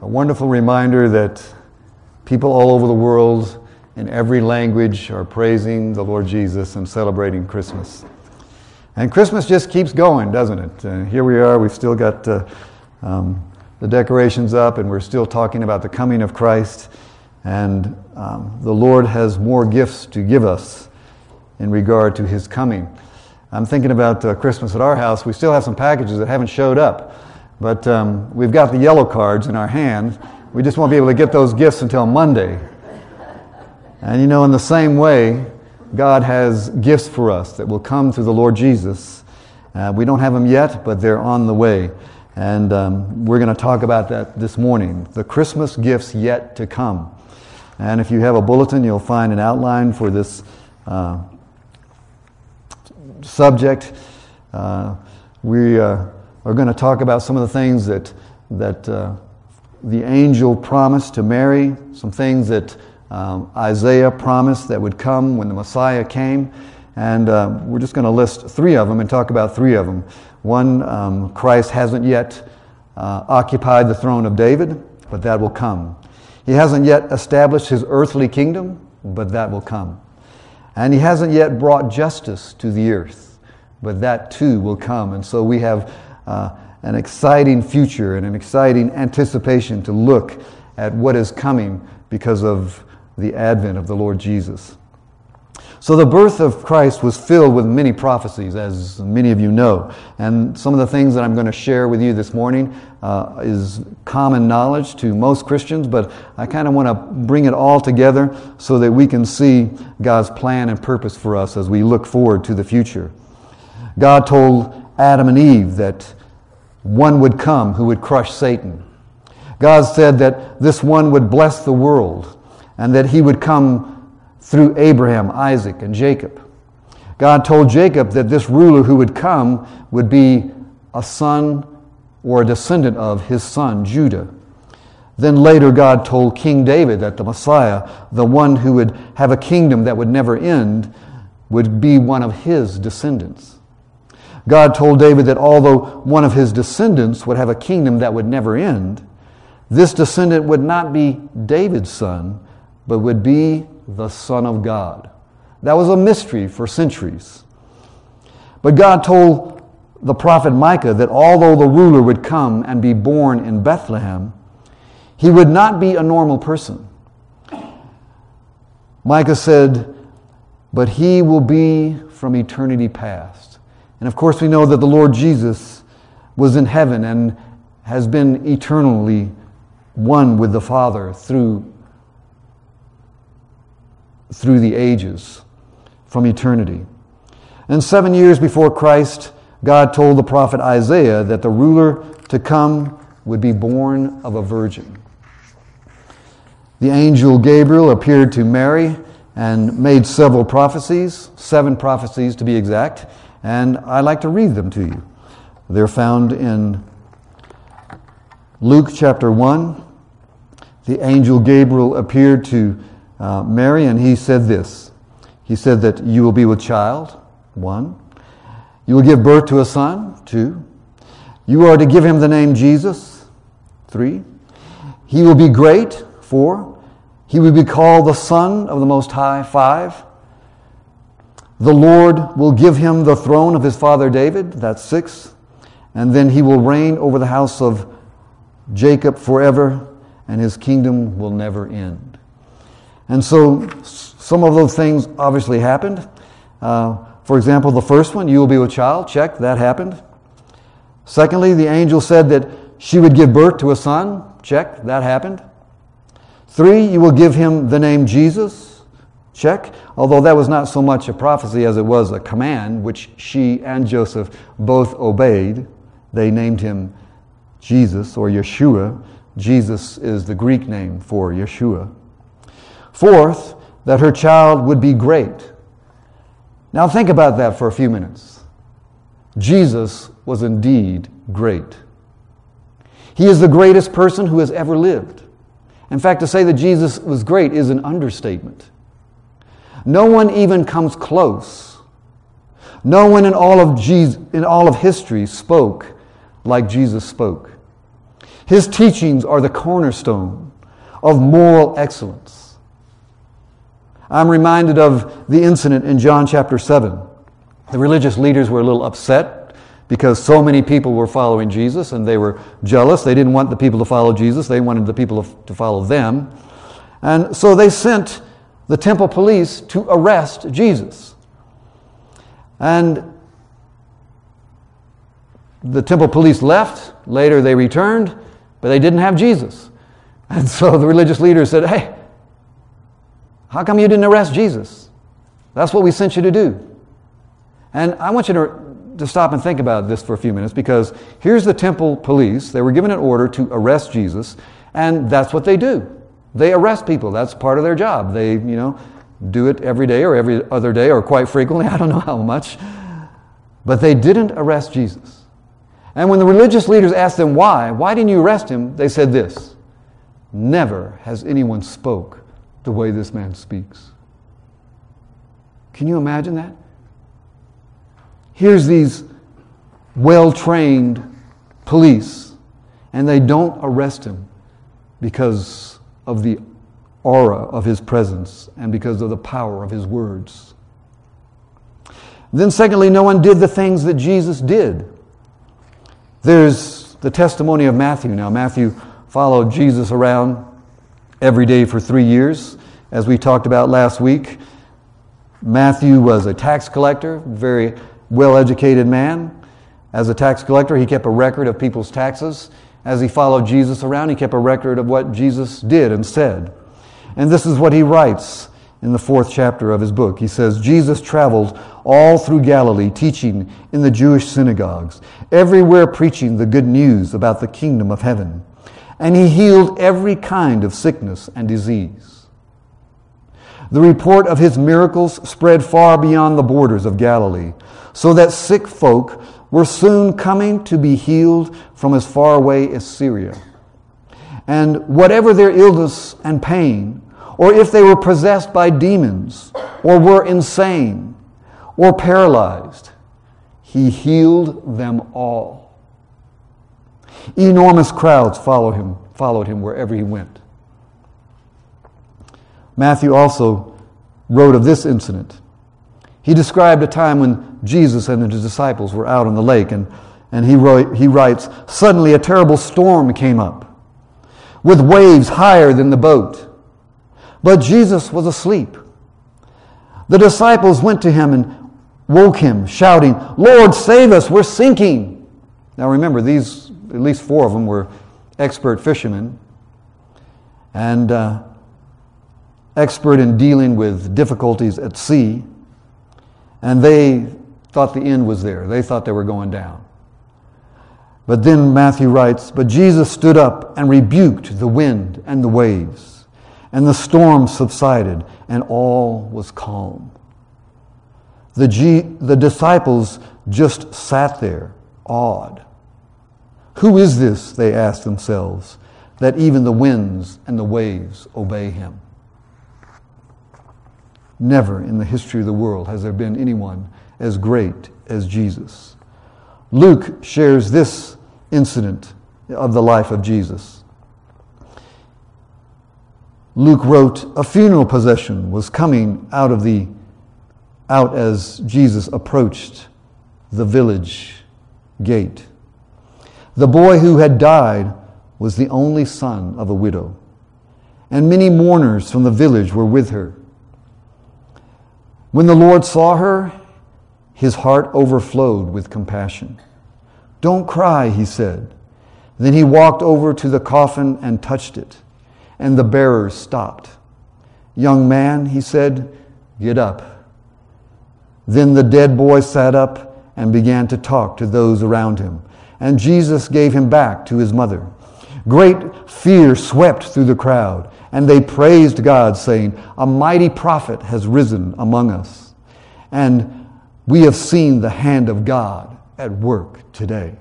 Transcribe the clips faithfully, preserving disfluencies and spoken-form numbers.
a wonderful reminder that people all over the world in every language are praising the Lord Jesus and celebrating Christmas. And Christmas just keeps going, doesn't it? Uh, here we are, we've still got uh, um, the decorations up, and we're still talking about the coming of Christ. And um, the Lord has more gifts to give us in regard to His coming. I'm thinking about uh, Christmas at our house. We still have some packages that haven't showed up. But um, we've got the yellow cards in our hand. We just won't be able to get those gifts until Monday. And you know, in the same way, God has gifts for us that will come through the Lord Jesus. Uh, we don't have them yet, but they're on the way. And um, we're going to talk about that this morning. The Christmas gifts yet to come. And if you have a bulletin, you'll find an outline for this uh, subject. Uh, we uh, are going to talk about some of the things that, that uh, the angel promised to Mary, some things that Um, Isaiah promised that would come when the Messiah came, and uh, we're just going to list three of them and talk about three of them. One, um, Christ hasn't yet uh, occupied the throne of David, but that will come. He hasn't yet established His earthly kingdom, but that will come. And He hasn't yet brought justice to the earth, but that too will come. And so we have uh, an exciting future and an exciting anticipation to look at what is coming because of the advent of the Lord Jesus. So the birth of Christ was filled with many prophecies, as many of you know. And some of the things that I'm going to share with you this morning uh, is common knowledge to most Christians, but I kind of want to bring it all together so that we can see God's plan and purpose for us as we look forward to the future. God told Adam and Eve that one would come who would crush Satan. God said that this one would bless the world, and that he would come through Abraham, Isaac, and Jacob. God told Jacob that this ruler who would come would be a son or a descendant of his son, Judah. Then later God told King David that the Messiah, the one who would have a kingdom that would never end, would be one of his descendants. God told David that although one of his descendants would have a kingdom that would never end, this descendant would not be David's son, but would be the Son of God. That was a mystery for centuries. But God told the prophet Micah that although the ruler would come and be born in Bethlehem, he would not be a normal person. Micah said, but he will be from eternity past. And of course we know that the Lord Jesus was in heaven and has been eternally one with the Father through through the ages, from eternity. And seven years before Christ, God told the prophet Isaiah that the ruler to come would be born of a virgin. The angel Gabriel appeared to Mary and made several prophecies, seven prophecies to be exact, and I'd like to read them to you. They're found in Luke chapter one. The angel Gabriel appeared to Uh, Mary, and he said this. He said that you will be with child, one. You will give birth to a son, two. You are to give him the name Jesus, three. He will be great, four. He will be called the Son of the Most High, five. The Lord will give him the throne of his father David, that's six. And then he will reign over the house of Jacob forever, and his kingdom will never end. And so some of those things obviously happened. Uh, for example, the first one, you will be with child, check, that happened. Secondly, the angel said that she would give birth to a son, check, that happened. Three, you will give him the name Jesus, check, although that was not so much a prophecy as it was a command, which she and Joseph both obeyed. They named him Jesus or Yeshua. Jesus is the Greek name for Yeshua. Fourth, that her child would be great. Now think about that for a few minutes. Jesus was indeed great. He is the greatest person who has ever lived. In fact, to say that Jesus was great is an understatement. No one even comes close. No one in all of Jesus, in all of history spoke like Jesus spoke. His teachings are the cornerstone of moral excellence. I'm reminded of the incident in John chapter seven. The religious leaders were a little upset because so many people were following Jesus, and they were jealous. They didn't want the people to follow Jesus. They wanted the people to follow them. And so they sent the temple police to arrest Jesus. And the temple police left. Later they returned, but they didn't have Jesus. And so the religious leaders said, "Hey, how come you didn't arrest Jesus? That's what we sent you to do." And I want you to, to stop and think about this for a few minutes, because here's the temple police. They were given an order to arrest Jesus, and that's what they do. They arrest people. That's part of their job. They, you know, do it every day or every other day or quite frequently. I don't know how much. But they didn't arrest Jesus. And when the religious leaders asked them why, why didn't you arrest him? They said this: "Never has anyone spoke the way this man speaks." Can you imagine that? Here's these well-trained police, and they don't arrest him because of the aura of his presence and because of the power of his words. Then secondly, no one did the things that Jesus did. There's the testimony of Matthew. Now, Matthew followed Jesus around every day for three years. As we talked about last week, Matthew was a tax collector, very well-educated man. As a tax collector, he kept a record of people's taxes. As he followed Jesus around, he kept a record of what Jesus did and said. And this is what he writes in the fourth chapter of his book. He says, "Jesus traveled all through Galilee, teaching in the Jewish synagogues, everywhere preaching the good news about the kingdom of heaven. And he healed every kind of sickness and disease. The report of his miracles spread far beyond the borders of Galilee, so that sick folk were soon coming to be healed from as far away as Syria. And whatever their illness and pain, or if they were possessed by demons, or were insane, or paralyzed, he healed them all. Enormous crowds followed him, followed him wherever he went." Matthew also wrote of this incident. He described a time when Jesus and his disciples were out on the lake, and, and he, wrote, he writes, "Suddenly a terrible storm came up, with waves higher than the boat. But Jesus was asleep. The disciples went to him and woke him, shouting, 'Lord, save us, we're sinking.'" Now remember, these, at least four of them, were expert fishermen and uh, expert in dealing with difficulties at sea. And they thought the end was there. They thought they were going down. But then Matthew writes, "But Jesus stood up and rebuked the wind and the waves, and the storm subsided, and all was calm." The, G- the disciples just sat there, awed. "Who is this," they asked themselves, "that even the winds and the waves obey him?" Never in the history of the world has there been anyone as great as Jesus. Luke shares this incident of the life of Jesus. Luke wrote, "A funeral procession was coming out of the out as Jesus approached the village gate. The boy who had died was the only son of a widow, and many mourners from the village were with her. When the Lord saw her, his heart overflowed with compassion. 'Don't cry,' he said. Then he walked over to the coffin and touched it, and the bearers stopped. 'Young man,' he said, 'get up.' Then the dead boy sat up and began to talk to those around him, and Jesus gave him back to his mother. Great fear swept through the crowd, and they praised God, saying, 'A mighty prophet has risen among us, and we have seen the hand of God at work today.'"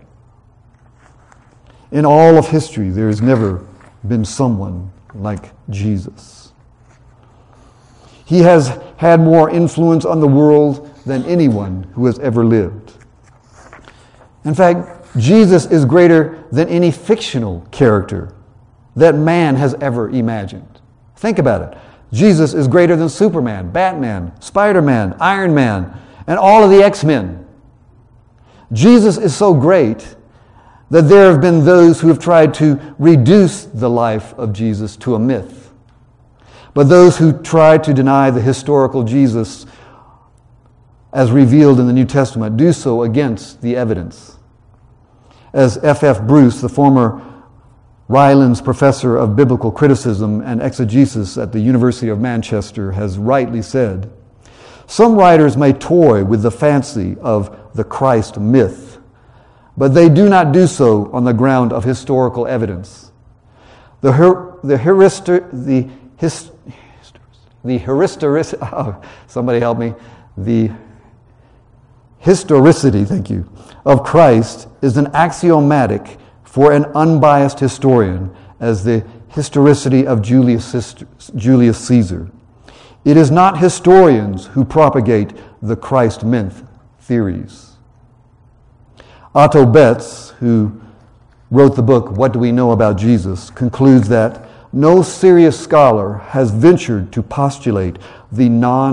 In all of history, there has never been someone like Jesus. He has had more influence on the world than anyone who has ever lived. In fact, Jesus is greater than any fictional character that man has ever imagined. Think about it. Jesus is greater than Superman, Batman, Spider-Man, Iron Man, and all of the X-Men. Jesus is so great that there have been those who have tried to reduce the life of Jesus to a myth. But those who try to deny the historical Jesus as revealed in the New Testament do so against the evidence. As F F Bruce, the former Rylands Professor of Biblical Criticism and Exegesis at the University of Manchester, has rightly said, some writers may toy with the fancy of the Christ myth, but they do not do so on the ground of historical evidence. The her, the herister, the his, the historicity, oh, somebody help me, the historicity, thank you, of Christ is an axiomatic for an unbiased historian as the historicity of Julius, Julius Caesar. It is not historians who propagate the Christ myth theories. Otto Betts, who wrote the book What Do We Know About Jesus, concludes that no serious scholar has ventured to postulate the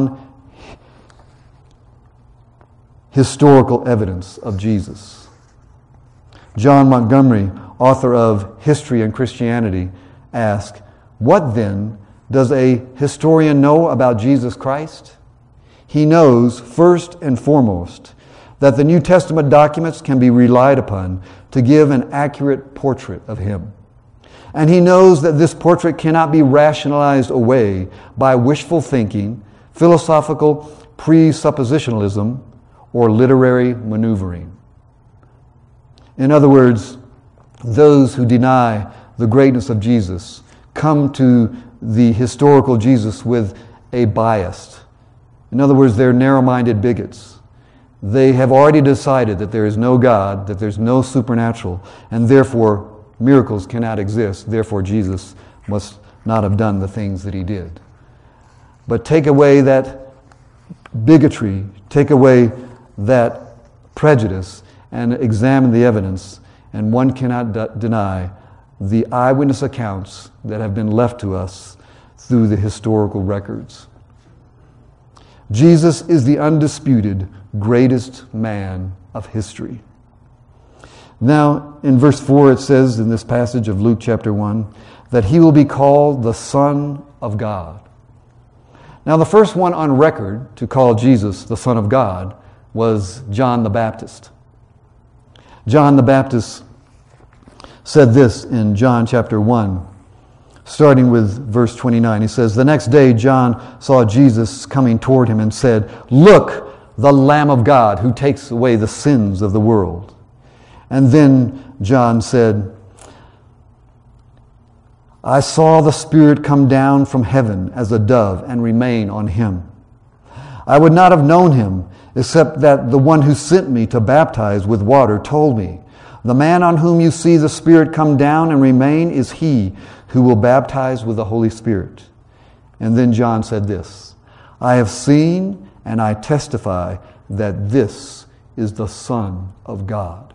non-historical evidence of Jesus. John Montgomery, author of History and Christianity, asks, what then does a historian know about Jesus Christ? He knows, first and foremost, that the New Testament documents can be relied upon to give an accurate portrait of him. And he knows that this portrait cannot be rationalized away by wishful thinking, philosophical presuppositionalism, or literary maneuvering. In other words, those who deny the greatness of Jesus come to the historical Jesus with a bias. In other words, they're narrow-minded bigots. They have already decided that there is no God, that there's no supernatural, and therefore miracles cannot exist. Therefore, Jesus must not have done the things that he did. But take away that bigotry, take away that prejudice, and examine the evidence, and one cannot d- deny the eyewitness accounts that have been left to us through the historical records. Jesus is the undisputed greatest man of history. Now, in verse four, it says in this passage of Luke chapter one, that he will be called the Son of God. Now, the first one on record to call Jesus the Son of God was John the Baptist. John the Baptist said this in John chapter one, starting with verse twenty-nine. He says, the next day John saw Jesus coming toward him and said, look, the Lamb of God who takes away the sins of the world. And then John said, I saw the Spirit come down from heaven as a dove and remain on him. I would not have known him except that the one who sent me to baptize with water told me, the man on whom you see the Spirit come down and remain is he who will baptize with the Holy Spirit. And then John said this, I have seen and I testify that this is the Son of God.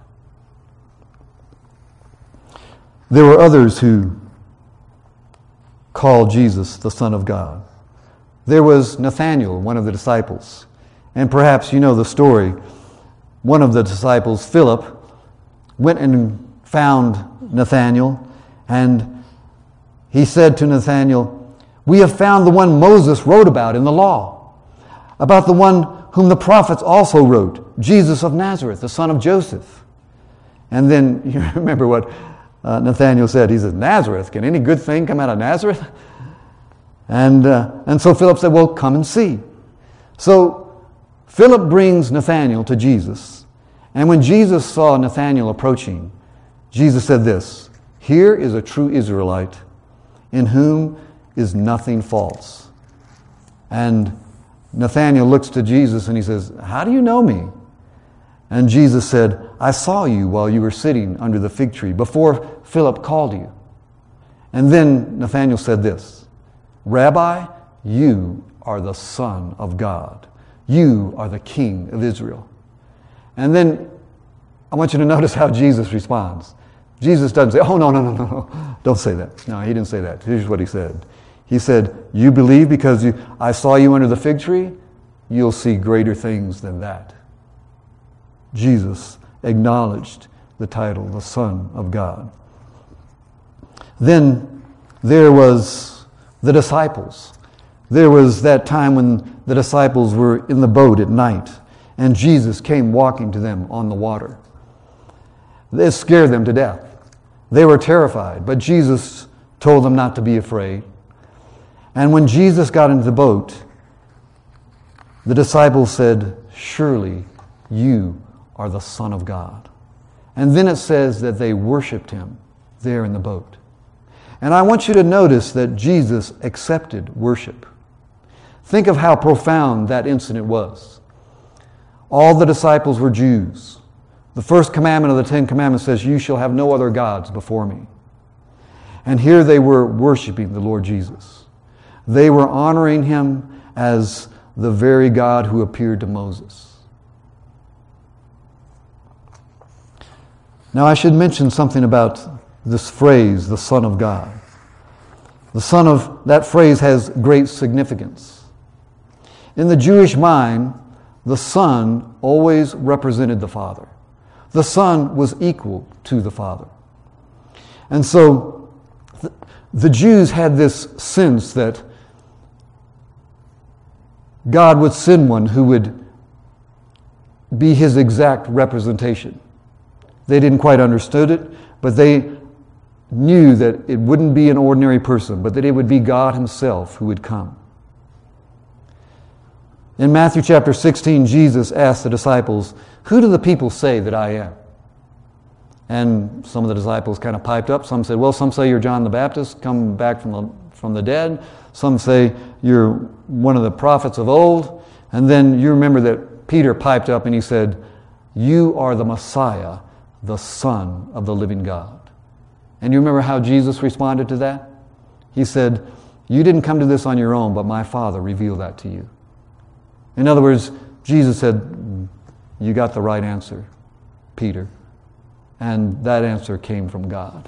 There were others who called Jesus the Son of God. There was Nathanael, one of the disciples. And perhaps you know the story. One of the disciples, Philip, went and found Nathanael, and he said to Nathanael, we have found the one Moses wrote about in the law, about the one whom the prophets also wrote, Jesus of Nazareth, the son of Joseph. And then you remember what uh, Nathanael said. He said, Nazareth? Can any good thing come out of Nazareth? And, uh, and so Philip said, well, come and see. So Philip brings Nathanael to Jesus. And when Jesus saw Nathanael approaching, Jesus said this, here is a true Israelite in whom is nothing false. And Nathanael looks to Jesus and he says, how do you know me? And Jesus said, I saw you while you were sitting under the fig tree before Philip called you. And then Nathanael said this, Rabbi, you are the Son of God. You are the King of Israel. And then I want you to notice how Jesus responds. Jesus doesn't say, oh, no, no, no, no, no. Don't say that. No, he didn't say that. Here's what he said. He said, you believe because you, I saw you under the fig tree? You'll see greater things than that. Jesus acknowledged the title, the Son of God. Then there was the disciples. There was that time when the disciples were in the boat at night, and Jesus came walking to them on the water. It scared them to death. They were terrified, but Jesus told them not to be afraid. And when Jesus got into the boat, the disciples said, surely you are the Son of God. And then it says that they worshiped him there in the boat. And I want you to notice that Jesus accepted worship. Think of how profound that incident was. All the disciples were Jews. The first commandment of the Ten Commandments says, you shall have no other gods before me. And here they were worshiping the Lord Jesus. They were honoring him as the very God who appeared to Moses. Now I should mention something about this phrase, the Son of God. The Son of, that phrase has great significance. In the Jewish mind, the Son always represented the Father. The Son was equal to the Father. And so th- the Jews had this sense that God would send one who would be his exact representation. They didn't quite understood it, but they knew that it wouldn't be an ordinary person, but that it would be God himself who would come. In Matthew chapter sixteen, Jesus asked the disciples, who do the people say that I am? And some of the disciples kind of piped up. Some said, well, some say you're John the Baptist, come back from the, from the dead. Some say you're one of the prophets of old. And then you remember that Peter piped up and he said, you are the Messiah, the Son of the living God. And you remember how Jesus responded to that? He said, you didn't come to this on your own, but my Father revealed that to you. In other words, Jesus said, you got the right answer, Peter. And that answer came from God.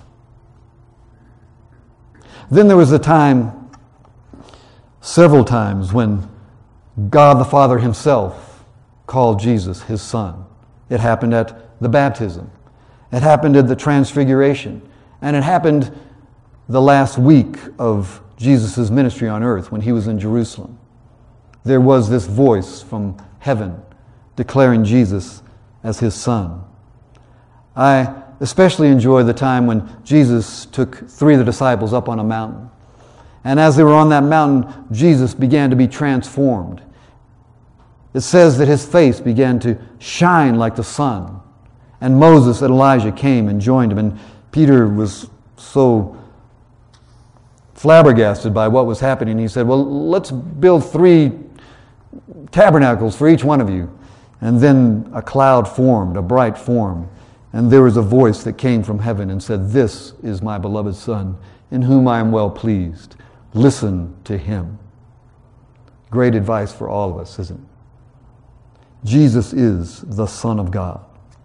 Then there was a time, several times, when God the Father himself called Jesus his Son. It happened at the baptism. It happened at the transfiguration. And it happened the last week of Jesus' ministry on earth when he was in Jerusalem. There was this voice from heaven declaring Jesus as his Son. I especially enjoy the time when Jesus took three of the disciples up on a mountain. And as they were on that mountain, Jesus began to be transformed. It says that his face began to shine like the sun. And Moses and Elijah came and joined him. And Peter was so flabbergasted by what was happening. He said, well, let's build three tabernacles for each one of you. And then a cloud formed, a bright form. And there was a voice that came from heaven and said, this is my beloved Son, in whom I am well pleased. Listen to him. Great advice for all of us, isn't it? Jesus is the Son of God.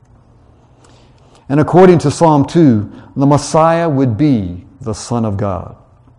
And according to Psalm two, the Messiah would be the Son of God.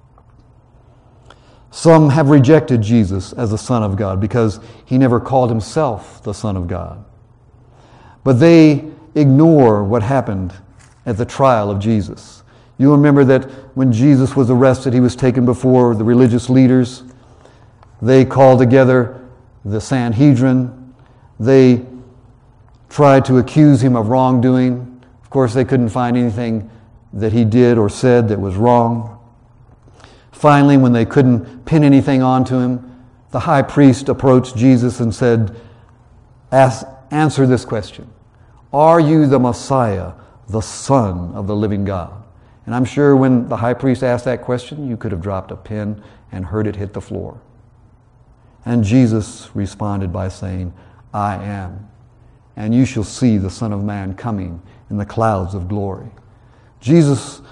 Some have rejected Jesus as the Son of God because he never called himself the Son of God. But they ignore what happened at the trial of Jesus. You remember that when Jesus was arrested, he was taken before the religious leaders. They called together the Sanhedrin. They tried to accuse him of wrongdoing. Of course, they couldn't find anything that he did or said that was wrong. Finally, when they couldn't pin anything onto him, the high priest approached Jesus and said, Ask, answer this question. Are you the Messiah, the Son of the living God? And I'm sure when the high priest asked that question, you could have dropped a pin and heard it hit the floor. And Jesus responded by saying, I am. And you shall see the Son of Man coming in the clouds of glory. Jesus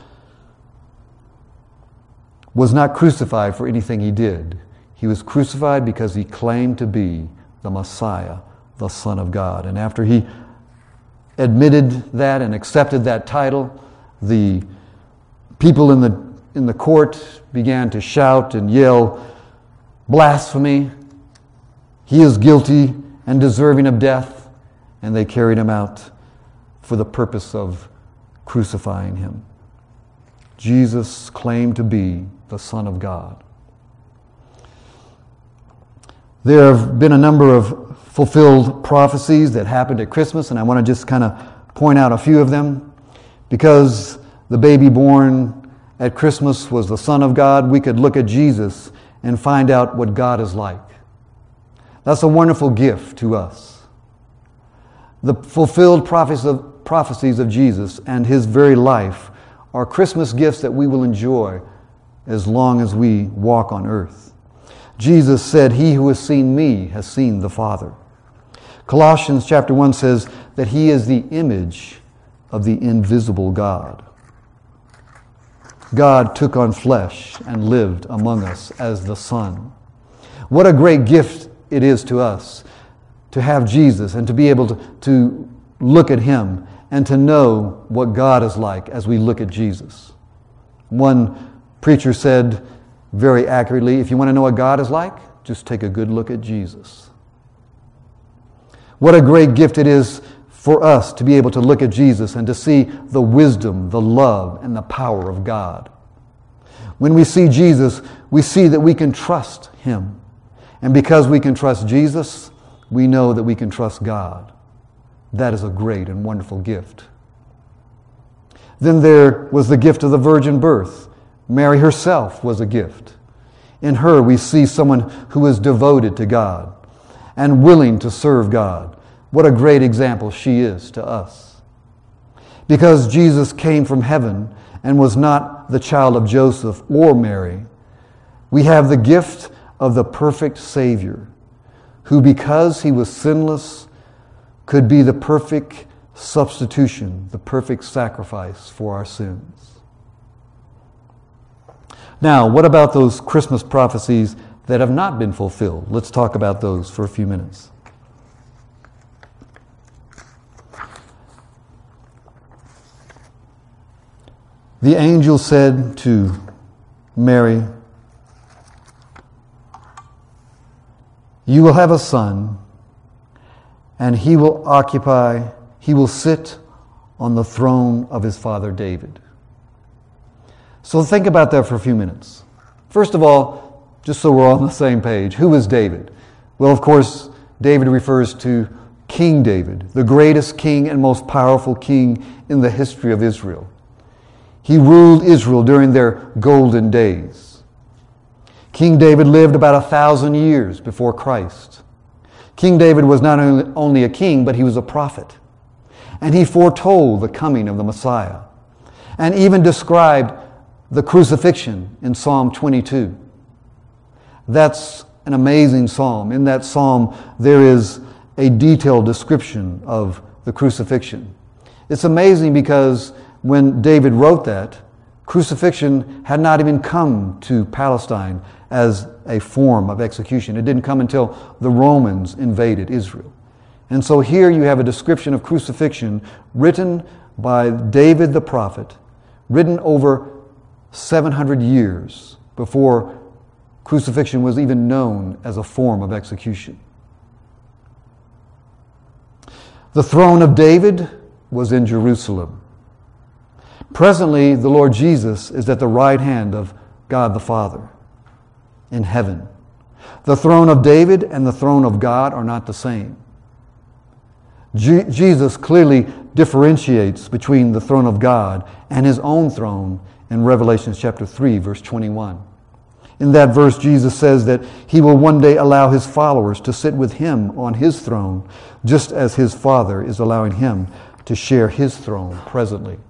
was not crucified for anything he did. He was crucified because he claimed to be the Messiah, the Son of God. And after he admitted that and accepted that title, the people in the in the court began to shout and yell, "Blasphemy! He is guilty and deserving of death," and they carried him out for the purpose of crucifying him. Jesus claimed to be the Son of God. There have been a number of fulfilled prophecies that happened at Christmas, and I want to just kind of point out a few of them. Because the baby born at Christmas was the Son of God, we could look at Jesus and find out what God is like. That's a wonderful gift to us. The fulfilled prophecies of Jesus and his very life are Christmas gifts that we will enjoy as long as we walk on earth. Jesus said, "He who has seen me has seen the Father." Colossians chapter one says that he is the image of the invisible God. God took on flesh and lived among us as the Son. What a great gift it is to us to have Jesus and to be able to, to look at him and to know what God is like as we look at Jesus. One preacher said very accurately, if you want to know what God is like, just take a good look at Jesus. What a great gift it is for us to be able to look at Jesus and to see the wisdom, the love, and the power of God. When we see Jesus, we see that we can trust him. And because we can trust Jesus, we know that we can trust God. That is a great and wonderful gift. Then there was the gift of the virgin birth. Mary herself was a gift. In her we see someone who is devoted to God and willing to serve God. What a great example she is to us. Because Jesus came from heaven and was not the child of Joseph or Mary, we have the gift of the perfect Savior, who because he was sinless, could be the perfect substitution, the perfect sacrifice for our sins. Now, what about those Christmas prophecies that have not been fulfilled? Let's talk about those for a few minutes. The angel said to Mary, "You will have a son, and he will occupy, he will sit on the throne of his father David." So think about that for a few minutes. First of all, just so we're all on the same page, who is David? Well, of course, David refers to King David, the greatest king and most powerful king in the history of Israel. He ruled Israel during their golden days. King David lived about a thousand years before Christ. King David was not only a king, but he was a prophet. And he foretold the coming of the Messiah, and even described the crucifixion in Psalm twenty-two. That's an amazing psalm. In that psalm, there is a detailed description of the crucifixion. It's amazing because when David wrote that, crucifixion had not even come to Palestine as a form of execution. It didn't come until the Romans invaded Israel. And so here you have a description of crucifixion written by David the prophet, written over seven hundred years before crucifixion was even known as a form of execution. The throne of David was in Jerusalem. Presently, the Lord Jesus is at the right hand of God the Father in heaven. The throne of David and the throne of God are not the same. Je- Jesus clearly differentiates between the throne of God and his own throne in Revelation chapter three, verse twenty-one. In that verse, Jesus says that he will one day allow his followers to sit with him on his throne, just as his Father is allowing him to share his throne presently.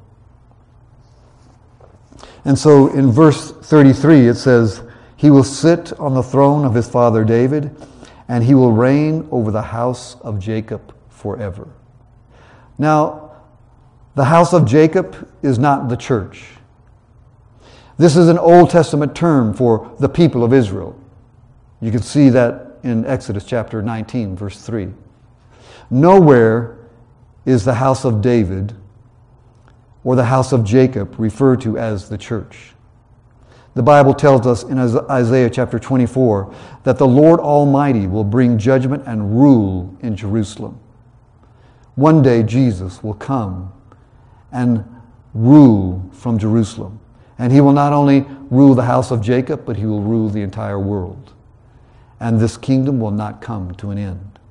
And so in verse thirty-three it says, "He will sit on the throne of his father David, and he will reign over the house of Jacob forever." Now, the house of Jacob is not the church. This is an Old Testament term for the people of Israel. You can see that in Exodus chapter nineteen, verse three. Nowhere is the house of David, or the house of Jacob, referred to as the church. The Bible tells us in Isaiah chapter twenty-four that the Lord Almighty will bring judgment and rule in Jerusalem. One day Jesus will come and rule from Jerusalem. And he will not only rule the house of Jacob, but he will rule the entire world. And this kingdom will not come to an end.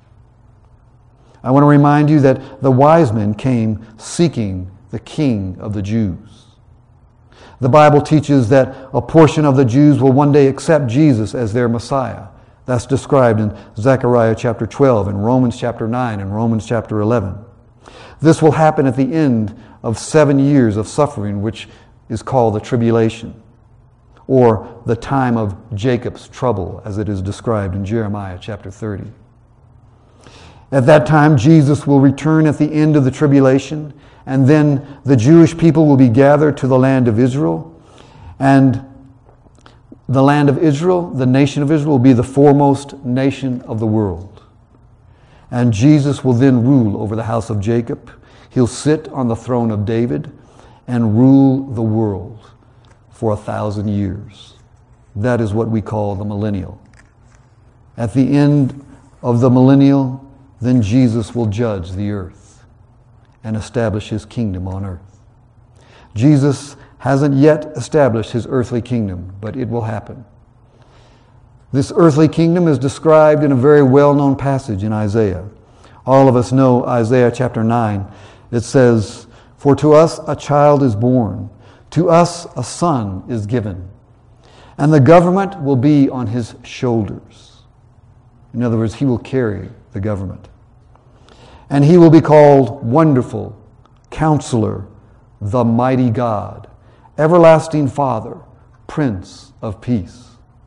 I want to remind you that the wise men came seeking the King of the Jews. The Bible teaches that a portion of the Jews will one day accept Jesus as their Messiah. That's described in Zechariah chapter twelve, and Romans chapter nine, and Romans chapter eleven. This will happen at the end of seven years of suffering, which is called the tribulation, or the time of Jacob's trouble, as it is described in Jeremiah chapter thirty. At that time, Jesus will return at the end of the tribulation, and then the Jewish people will be gathered to the land of Israel, and the land of Israel, the nation of Israel, will be the foremost nation of the world. And Jesus will then rule over the house of Jacob. He'll sit on the throne of David and rule the world for a thousand years. That is what we call the millennial. At the end of the millennial, then Jesus will judge the earth and establish his kingdom on earth. Jesus hasn't yet established his earthly kingdom, but it will happen. This earthly kingdom is described in a very well-known passage in Isaiah. All of us know Isaiah chapter nine. It says, "For to us a child is born, to us a son is given, and the government will be on his shoulders." In other words, he will carry the government. "And he will be called Wonderful, Counselor, the Mighty God, Everlasting Father, Prince of Peace."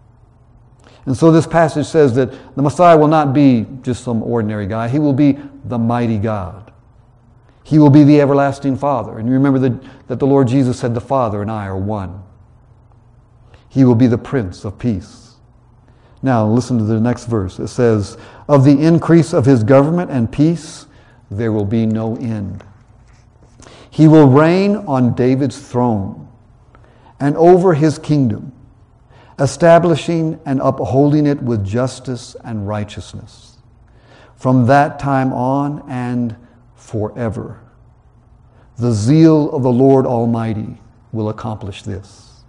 And so this passage says that the Messiah will not be just some ordinary guy. He will be the mighty God. He will be the everlasting Father. And you remember that, that the Lord Jesus said, "The Father and I are one." He will be the Prince of Peace. Now listen to the next verse. It says, "Of the increase of his government and peace, there will be no end. He will reign on David's throne and over his kingdom, establishing and upholding it with justice and righteousness from that time on and forever. The zeal of the Lord Almighty will accomplish this."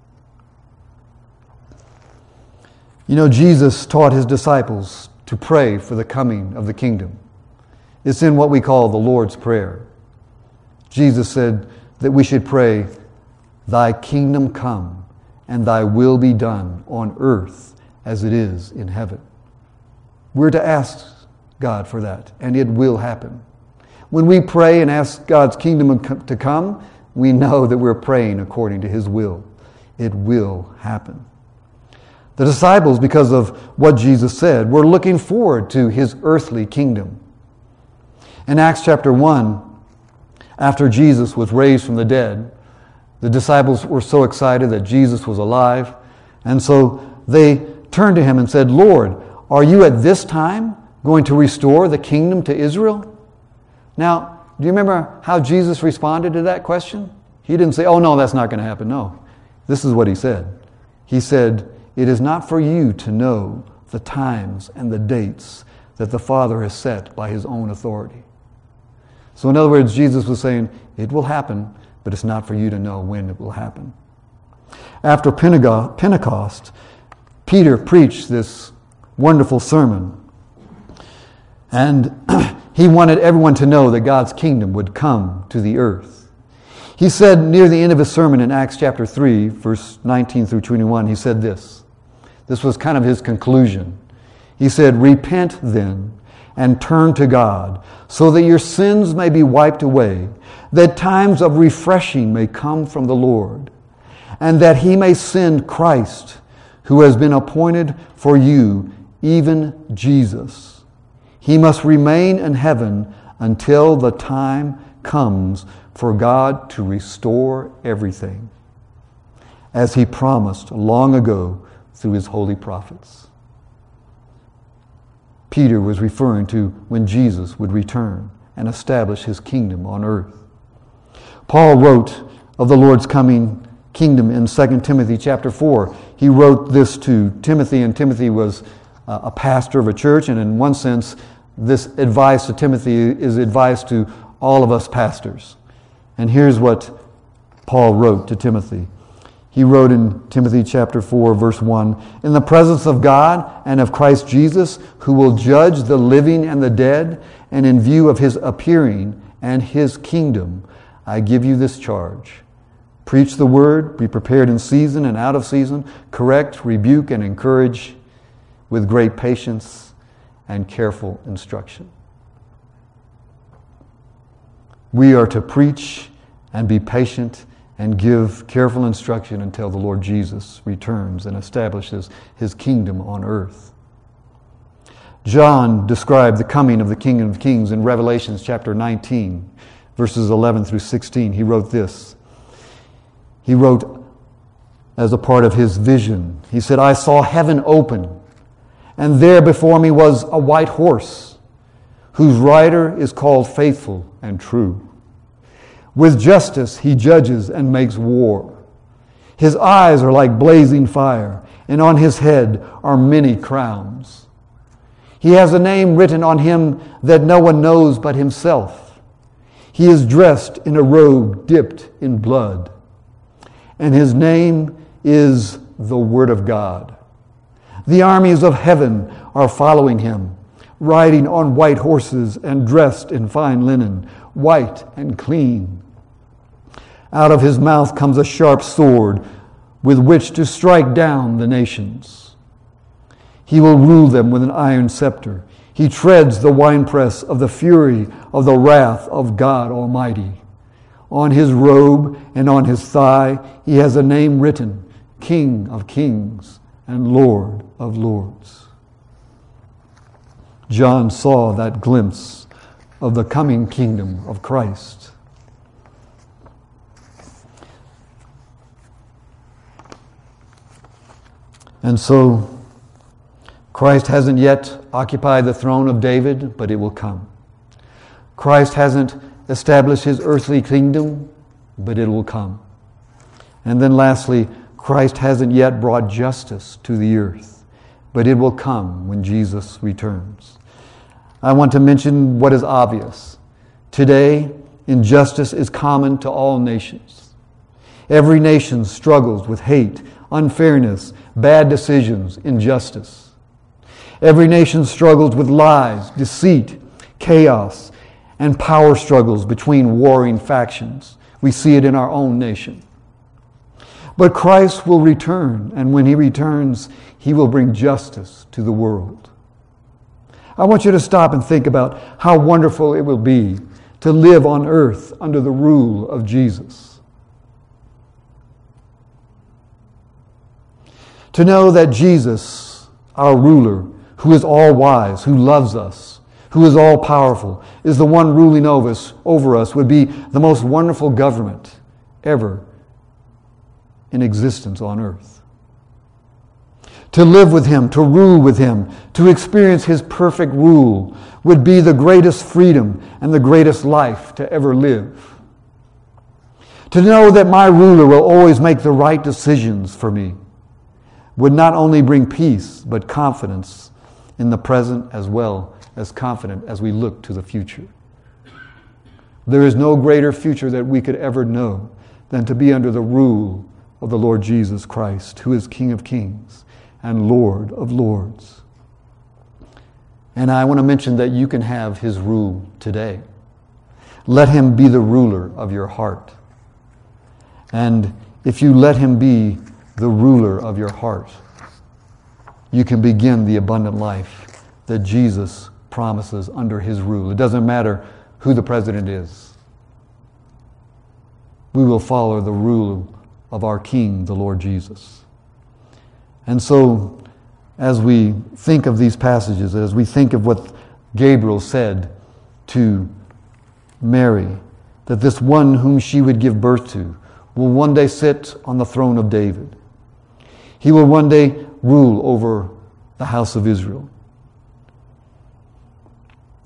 You know, Jesus taught his disciples to pray for the coming of the kingdom. It's in what we call the Lord's Prayer. Jesus said that we should pray, "Thy kingdom come, and thy will be done on earth as it is in heaven." We're to ask God for that, and it will happen. When we pray and ask God's kingdom to come, we know that we're praying according to his will. It will happen. The disciples, because of what Jesus said, were looking forward to his earthly kingdom. In Acts chapter one, after Jesus was raised from the dead, the disciples were so excited that Jesus was alive, and so they turned to him and said, "Lord, are you at this time going to restore the kingdom to Israel?" Now, do you remember how Jesus responded to that question? He didn't say, "Oh no, that's not going to happen." No. This is what he said. He said, "It is not for you to know the times and the dates that the Father has set by his own authority." So in other words, Jesus was saying, it will happen, but it's not for you to know when it will happen. After Pentecost, Peter preached this wonderful sermon. And he wanted everyone to know that God's kingdom would come to the earth. He said near the end of his sermon in Acts chapter three, verse nineteen through twenty-one, he said this. This was kind of his conclusion. He said, "Repent then and turn to God, so that your sins may be wiped away, that times of refreshing may come from the Lord, and that he may send Christ, who has been appointed for you, even Jesus. He must remain in heaven until the time comes for God to restore everything, as he promised long ago through his holy prophets." Peter was referring to when Jesus would return and establish his kingdom on earth. Paul wrote of the Lord's coming kingdom in Second Timothy chapter four. He wrote this to Timothy, and Timothy was uh, a pastor of a church, and in one sense, this advice to Timothy is advice to all of us pastors. And here's what Paul wrote to Timothy. He wrote in Timothy chapter four, verse one, "In the presence of God and of Christ Jesus, who will judge the living and the dead, and in view of his appearing and his kingdom, I give you this charge. Preach the word, be prepared in season and out of season, correct, rebuke, and encourage with great patience and careful instruction." We are to preach and be patient and give careful instruction until the Lord Jesus returns and establishes his kingdom on earth. John described the coming of the King of Kings in Revelation chapter nineteen, verses eleven through sixteen. He wrote this. He wrote as a part of his vision. He said, "I saw heaven open, and there before me was a white horse, whose rider is called Faithful and True. With justice he judges and makes war. His eyes are like blazing fire, and on his head are many crowns. He has a name written on him that no one knows but himself. He is dressed in a robe dipped in blood, and his name is the Word of God. The armies of heaven are following him, riding on white horses and dressed in fine linen, white and clean. Out of his mouth comes a sharp sword with which to strike down the nations. He will rule them with an iron scepter. He treads the winepress of the fury of the wrath of God Almighty. On his robe and on his thigh he has a name written, King of Kings and Lord of Lords." John saw that glimpse of the coming kingdom of Christ. And so, Christ hasn't yet occupied the throne of David, but it will come. Christ hasn't established his earthly kingdom, but it will come. And then lastly, Christ hasn't yet brought justice to the earth, but it will come when Jesus returns. I want to mention what is obvious. Today, injustice is common to all nations. Every nation struggles with hate, unfairness, bad decisions, injustice. Every nation struggles with lies, deceit, chaos, and power struggles between warring factions. We see it in our own nation. But Christ will return, and when he returns, he will bring justice to the world. I want you to stop and think about how wonderful it will be to live on earth under the rule of Jesus. To know that Jesus, our ruler, who is all wise, who loves us, who is all powerful, is the one ruling over us, over us would be the most wonderful government ever in existence on earth. To live with him, to rule with him, to experience his perfect rule would be the greatest freedom and the greatest life to ever live. To know that my ruler will always make the right decisions for me would not only bring peace, but confidence in the present as well as confident as we look to the future. There is no greater future that we could ever know than to be under the rule of the Lord Jesus Christ, who is King of Kings and Lord of Lords. And I want to mention that you can have his rule today. Let him be the ruler of your heart. And if you let him be the ruler of your heart, you can begin the abundant life that Jesus promises under his rule. It doesn't matter who the president is. We will follow the rule of our King, the Lord Jesus. And so, as we think of these passages, as we think of what Gabriel said to Mary, that this one whom she would give birth to will one day sit on the throne of David. He will one day rule over the house of Israel.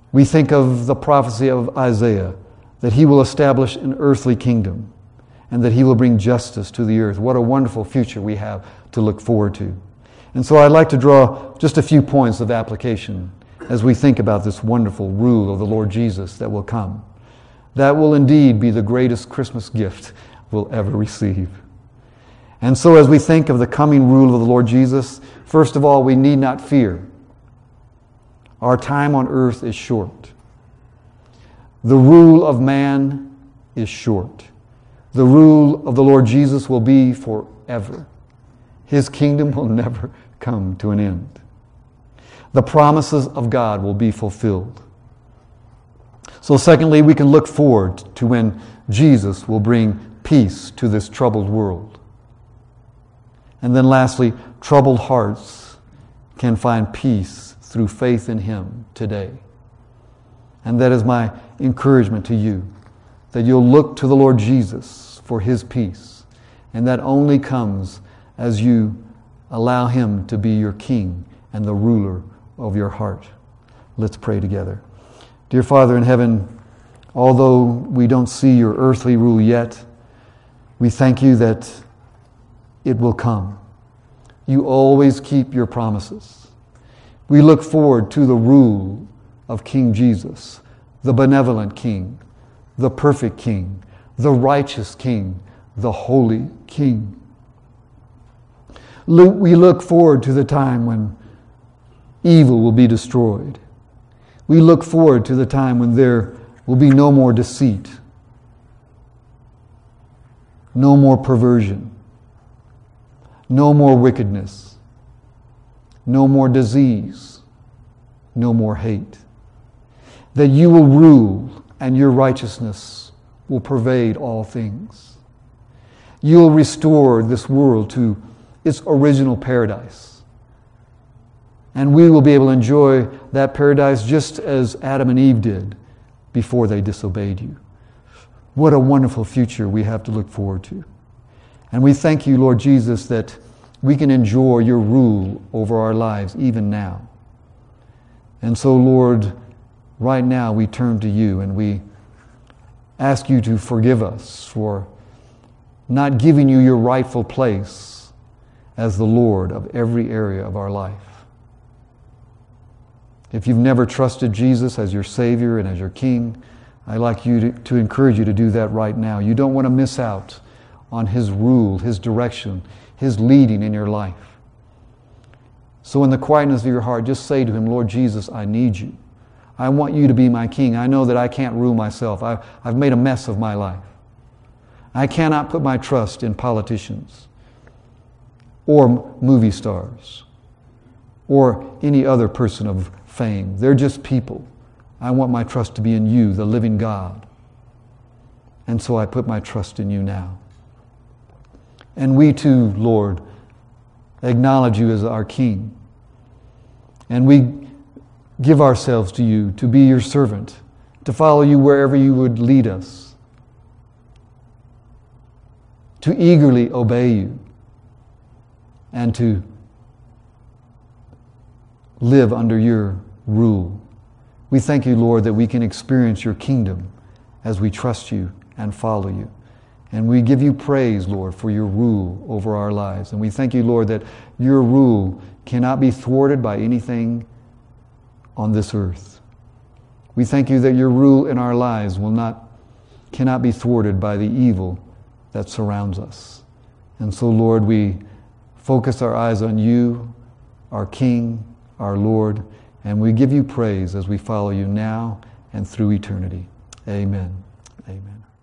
We think of the prophecy of Isaiah, that he will establish an earthly kingdom and that he will bring justice to the earth. What a wonderful future we have to look forward to. And so I'd like to draw just a few points of application as we think about this wonderful rule of the Lord Jesus that will come. That will indeed be the greatest Christmas gift we'll ever receive. And so as we think of the coming rule of the Lord Jesus, first of all, we need not fear. Our time on earth is short. The rule of man is short. The rule of the Lord Jesus will be forever. His kingdom will never come to an end. The promises of God will be fulfilled. So secondly, we can look forward to when Jesus will bring peace to this troubled world. And then lastly, troubled hearts can find peace through faith in Him today. And that is my encouragement to you, that you'll look to the Lord Jesus for His peace. And that only comes as you allow Him to be your King and the ruler of your heart. Let's pray together. Dear Father in heaven, although we don't see your earthly rule yet, we thank you that it will come. You always keep your promises. We look forward to the rule of King Jesus, the benevolent King, the perfect King, the righteous King, the holy King. We look forward to the time when evil will be destroyed. We look forward to the time when there will be no more deceit, no more perversion, no more wickedness, no more disease, no more hate. That you will rule and your righteousness will pervade all things. You'll restore this world to its original paradise. And we will be able to enjoy that paradise just as Adam and Eve did before they disobeyed you. What a wonderful future we have to look forward to. And we thank you, Lord Jesus, that we can enjoy your rule over our lives even now. And so, Lord, right now we turn to you and we ask you to forgive us for not giving you your rightful place as the Lord of every area of our life. If you've never trusted Jesus as your Savior and as your King, I'd like you to, to encourage you to do that right now. You don't want to miss out on His rule, His direction, His leading in your life. So in the quietness of your heart, just say to Him, Lord Jesus, I need you. I want you to be my King. I know that I can't rule myself. I've, I've made a mess of my life. I cannot put my trust in politicians or movie stars or any other person of fame. They're just people. I want my trust to be in you, the living God. And so I put my trust in you now. And we too, Lord, acknowledge you as our King. And we give ourselves to you to be your servant, to follow you wherever you would lead us, to eagerly obey you, and to live under your rule. We thank you, Lord, that we can experience your kingdom as we trust you and follow you. And we give you praise, Lord, for your rule over our lives. And we thank you, Lord, that your rule cannot be thwarted by anything on this earth. We thank you that your rule in our lives will not, cannot be thwarted by the evil that surrounds us. And so, Lord, we focus our eyes on you, our King, our Lord, and we give you praise as we follow you now and through eternity. Amen. Amen.